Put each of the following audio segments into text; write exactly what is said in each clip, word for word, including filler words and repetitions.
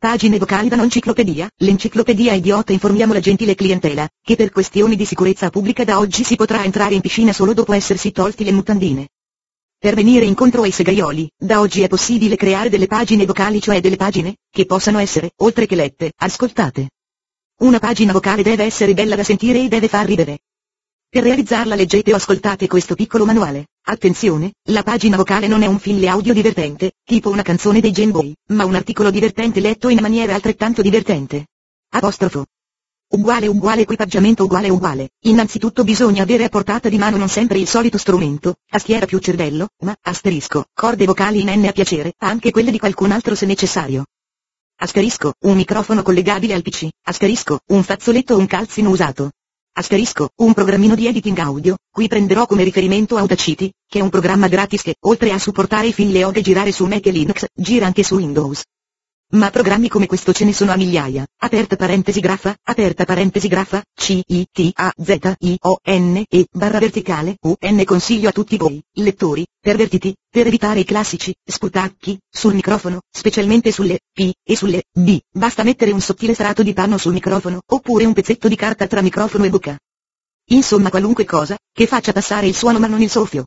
Pagine vocali da Nonciclopedia, l'enciclopedia idiota. Informiamo la gentile clientela, che per questioni di sicurezza pubblica da oggi si potrà entrare in piscina solo dopo essersi tolti le mutandine. Per venire incontro ai segaioli, da oggi è possibile creare delle pagine vocali, cioè delle pagine, che possano essere, oltre che lette, ascoltate. Una pagina vocale deve essere bella da sentire e deve far ridere. Per realizzarla leggete o ascoltate questo piccolo manuale. Attenzione, la pagina vocale non è un file audio divertente, tipo una canzone dei Game Boy, ma un articolo divertente letto in maniera altrettanto divertente. Apostrofo. Uguale uguale equipaggiamento uguale uguale. Innanzitutto bisogna avere a portata di mano non sempre il solito strumento, tastiera più cervello, ma, asterisco, corde vocali in N a piacere, anche quelle di qualcun altro se necessario. Asterisco, un microfono collegabile al P C, asterisco, un fazzoletto o un calzino usato. Asterisco, un programmino di editing audio, qui prenderò come riferimento Audacity, che è un programma gratis che, oltre a supportare i file audio e girare su Mac e Linux, gira anche su Windows. Ma programmi come questo ce ne sono a migliaia. Aperta parentesi graffa, aperta parentesi graffa, C I T A Z I O N E barra verticale U N. Consiglio a tutti voi, lettori, pervertiti, per evitare i classici sputacchi sul microfono, specialmente sulle P e sulle B, basta mettere un sottile strato di panno sul microfono, oppure un pezzetto di carta tra microfono e bocca. Insomma qualunque cosa, che faccia passare il suono ma non il soffio.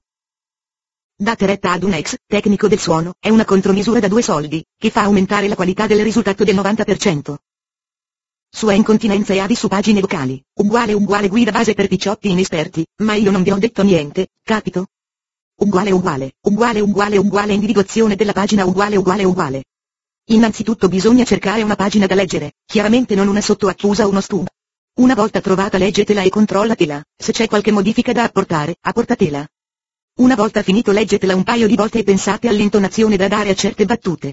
Date retta ad un ex tecnico del suono, è una contromisura da due soldi, che fa aumentare la qualità del risultato del novanta per cento. Sua incontinenza e avi su pagine vocali, uguale uguale guida base per picciotti inesperti, ma io non vi ho detto niente, capito? Uguale uguale, uguale uguale uguale individuazione della pagina uguale uguale uguale. Innanzitutto bisogna cercare una pagina da leggere, chiaramente non una sottoaccusa o uno stub. Una volta trovata leggetela e controllatela, se c'è qualche modifica da apportare, apportatela. Una volta finito leggetela un paio di volte e pensate all'intonazione da dare a certe battute.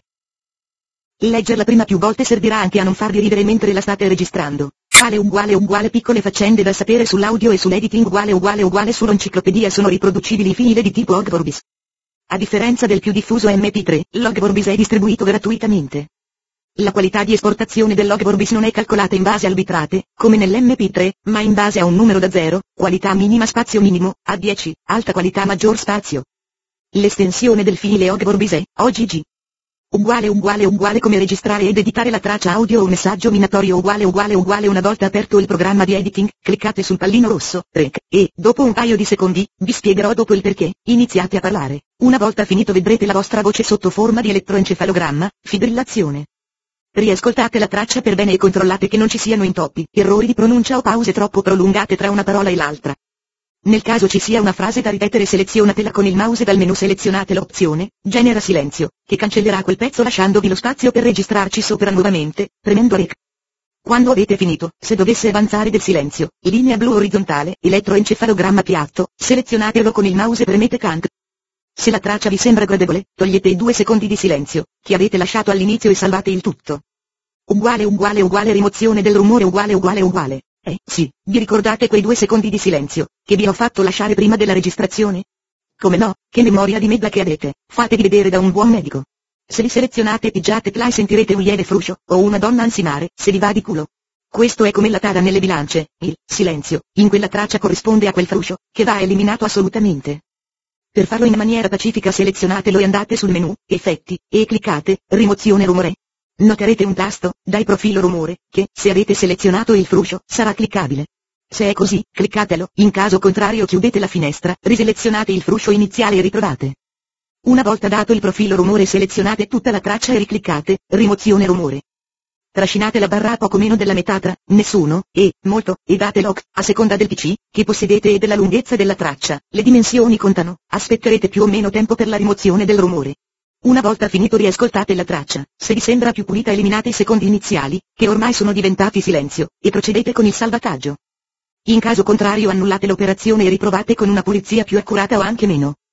Leggerla prima più volte servirà anche a non farvi ridere mentre la state registrando. Uguale uguale uguale piccole faccende da sapere sull'audio e sull'editing uguale uguale uguale sull'enciclopedia sono riproducibili file di tipo Logvorbis. A differenza del più diffuso M P tre, Logvorbis è distribuito gratuitamente. La qualità di esportazione del Logvorbis non è calcolata in base al bitrate, come nell'M P tre, ma in base a un numero da zero, qualità minima spazio minimo, A dieci, alta qualità maggior spazio. L'estensione del file Logvorbis è, O G G. Uguale uguale uguale come registrare ed editare la traccia audio o messaggio minatorio uguale uguale uguale una volta aperto il programma di editing, cliccate sul pallino rosso, rec, e, dopo un paio di secondi, vi spiegherò dopo il perché, iniziate a parlare. Una volta finito vedrete la vostra voce sotto forma di elettroencefalogramma, fibrillazione. Riascoltate la traccia per bene e controllate che non ci siano intoppi, errori di pronuncia o pause troppo prolungate tra una parola e l'altra. Nel caso ci sia una frase da ripetere selezionatela con il mouse dal menu selezionate l'opzione, genera silenzio, che cancellerà quel pezzo lasciandovi lo spazio per registrarci sopra nuovamente, premendo rec. Quando avete finito, se dovesse avanzare del silenzio, linea blu orizzontale, elettroencefalogramma piatto, selezionatelo con il mouse e premete canc. Se la traccia vi sembra gradevole, togliete i due secondi di silenzio, che avete lasciato all'inizio e salvate il tutto. Uguale uguale uguale rimozione del rumore uguale uguale uguale. Eh, sì, vi ricordate quei due secondi di silenzio, che vi ho fatto lasciare prima della registrazione? Come no, che memoria di medla che avete, fatevi vedere da un buon medico. Se li selezionate e pigiate play sentirete un lieve fruscio, o una donna ansimare, se vi va di culo. Questo è come la tara nelle bilance, il silenzio, in quella traccia corrisponde a quel fruscio, che va eliminato assolutamente. Per farlo in maniera pacifica selezionatelo e andate sul menu, effetti, e cliccate, rimozione rumore. Noterete un tasto, dai profilo rumore, che, se avete selezionato il fruscio, sarà cliccabile. Se è così, cliccatelo, in caso contrario chiudete la finestra, riselezionate il fruscio iniziale e riprovate. Una volta dato il profilo rumore selezionate tutta la traccia e ricliccate, rimozione rumore. Trascinate la barra a poco meno della metà tra, nessuno, e, molto, e date lock, a seconda del P C, che possedete e della lunghezza della traccia, le dimensioni contano, aspetterete più o meno tempo per la rimozione del rumore. Una volta finito riascoltate la traccia, se vi sembra più pulita eliminate i secondi iniziali, che ormai sono diventati silenzio, e procedete con il salvataggio. In caso contrario annullate l'operazione e riprovate con una pulizia più accurata o anche meno.